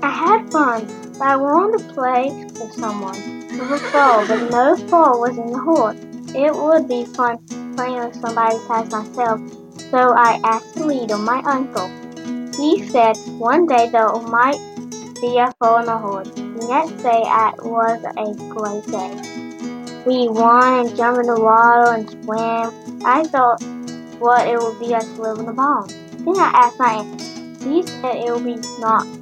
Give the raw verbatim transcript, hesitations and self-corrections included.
I had fun, but I wanted to play with someone. It was fall, but no fall was in the horse. It would be fun playing with somebody besides myself, so I asked Toledo, my uncle. He said one day there might be a fall in the horse. The next day it was a great day. We won and jumped in the water and swam. I thought what it would be like to live in a pond. Then I asked my aunt. She said it would be not